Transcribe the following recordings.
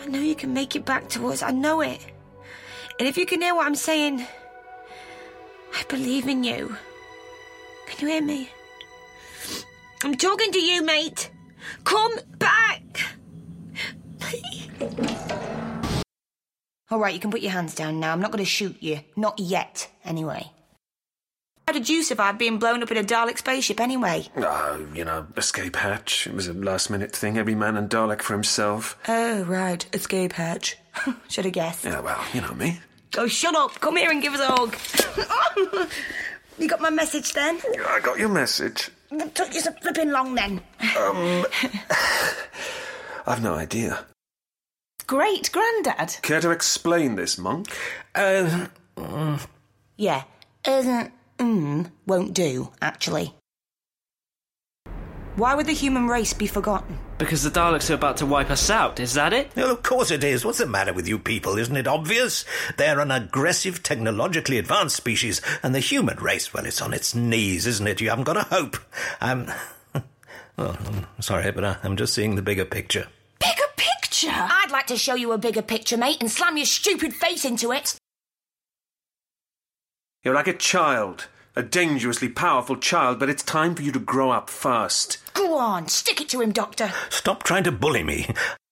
I know you can make it back to us. I know it. And if you can hear what I'm saying, I believe in you. Can you hear me? I'm talking to you, mate. Come back. All right, you can put your hands down now. I'm not going to shoot you. Not yet, anyway. How did you survive being blown up in a Dalek spaceship, anyway? Escape hatch. It was a last-minute thing. Every man and Dalek for himself. Oh, right. Escape hatch. Should have guessed. Yeah, well, you know me. Oh, shut up. Come here and give us a hug. You got my message, then? I got your message. It took you so flipping long, then. I've no idea. Great, Grandad. Care to explain this, Monk? Yeah. Won't do, actually. Why would the human race be forgotten? Because the Daleks are about to wipe us out, is that it? Well, of course it is. What's the matter with you people? Isn't it obvious? They're an aggressive, technologically advanced species, and the human race, well, it's on its knees, isn't it? You haven't got a hope. Well, I'm sorry, but I'm just seeing the bigger picture. Bigger picture? I'd like to show you a bigger picture, mate, and slam your stupid face into it. You're like a child. A dangerously powerful child, but it's time for you to grow up fast. Go on, stick it to him, Doctor. Stop trying to bully me.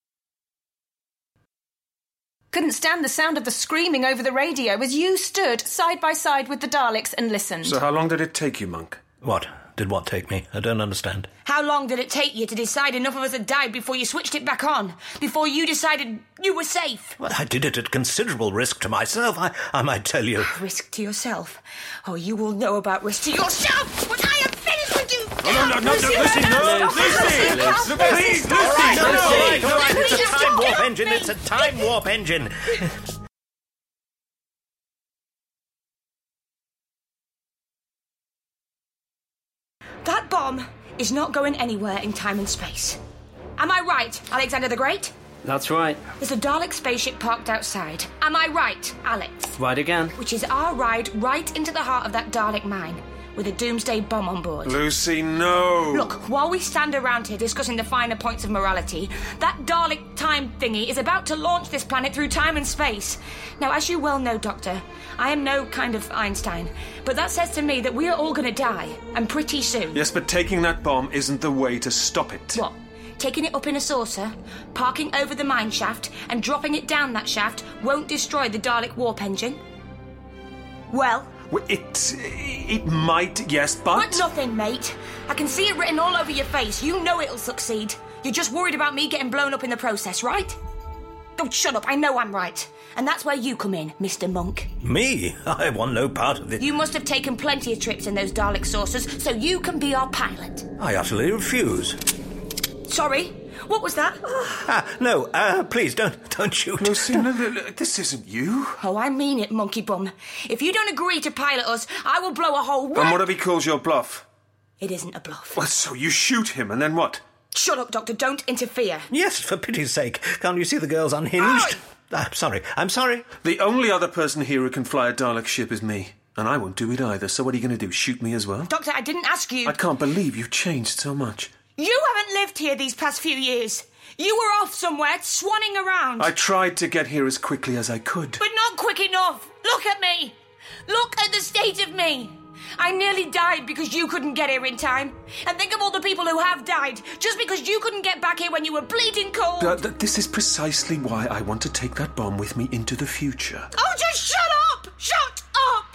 Couldn't stand the sound of the screaming over the radio as you stood side by side with the Daleks and listened. So how long did it take you, Monk? What? Did what take me? I don't understand. How long did it take you to decide enough of us had died before you switched it back on? Before you decided you were safe? Well, I did it at considerable risk to myself, I might tell you. Risk to yourself? Oh, you will know about risk to yourself when I am finished with you! No, Lucy, please, Lucy! All right, it's a time warp engine, it's a time warp engine. That bomb is not going anywhere in time and space. Am I right, Alexander the Great? That's right. There's a Dalek spaceship parked outside. Am I right, Alex? Right again. Which is our ride right into the heart of that Dalek mine, with a doomsday bomb on board. Lucy, no! Look, while we stand around here discussing the finer points of morality, that Dalek time thingy is about to launch this planet through time and space. Now, as you well know, Doctor, I am no kind of Einstein, but that says to me that we are all going to die, and pretty soon. Yes, but taking that bomb isn't the way to stop it. What? Taking it up in a saucer, parking over the mine shaft, and dropping it down that shaft won't destroy the Dalek warp engine? Well... It might, yes, but... But nothing, mate. I can see it written all over your face. You know it'll succeed. You're just worried about me getting blown up in the process, right? Oh, shut up. I know I'm right. And that's where you come in, Mr. Monk. Me? I want no part of it. You must have taken plenty of trips in those Dalek saucers, so you can be our pilot. I utterly refuse. Sorry? What was that? No, please, don't shoot. Lucy, no, this isn't you. Oh, I mean it, monkey bum. If you don't agree to pilot us, I will blow a hole... And what if he calls your bluff? It isn't a bluff. Well, so you shoot him, and then what? Shut up, Doctor. Don't interfere. Yes, for pity's sake. Can't you see the girl's unhinged? I'm sorry. The only other person here who can fly a Dalek ship is me. And I won't do it either, so what are you going to do, shoot me as well? Doctor, I didn't ask you... I can't believe you've changed so much. You haven't lived here these past few years. You were off somewhere, swanning around. I tried to get here as quickly as I could. But not quick enough. Look at me. Look at the state of me. I nearly died because you couldn't get here in time. And think of all the people who have died just because you couldn't get back here when you were bleeding cold. This is precisely why I want to take that bomb with me into the future. Oh, just shut up! Shut up!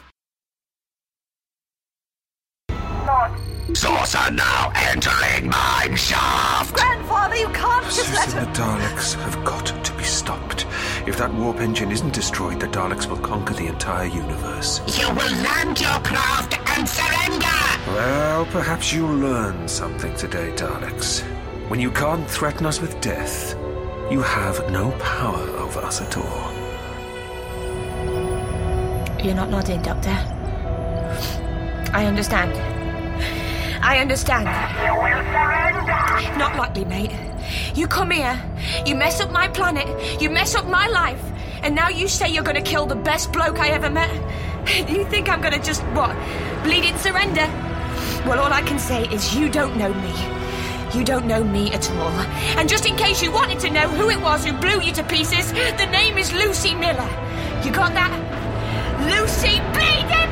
Saucer now entering mine shaft! Grandfather, you can't just let Susan, her... the Daleks have got to be stopped. If that warp engine isn't destroyed, the Daleks will conquer the entire universe. You will land your craft and surrender! Well, perhaps you'll learn something today, Daleks. When you can't threaten us with death, you have no power over us at all. You're not nodding, Doctor. I understand. I understand. You will surrender! Not likely, mate. You come here, you mess up my planet, you mess up my life, and now you say you're going to kill the best bloke I ever met? You think I'm going to just, bleed in surrender? Well, all I can say is you don't know me. You don't know me at all. And just in case you wanted to know who it was who blew you to pieces, the name is Lucy Miller. You got that? Lucy bleeding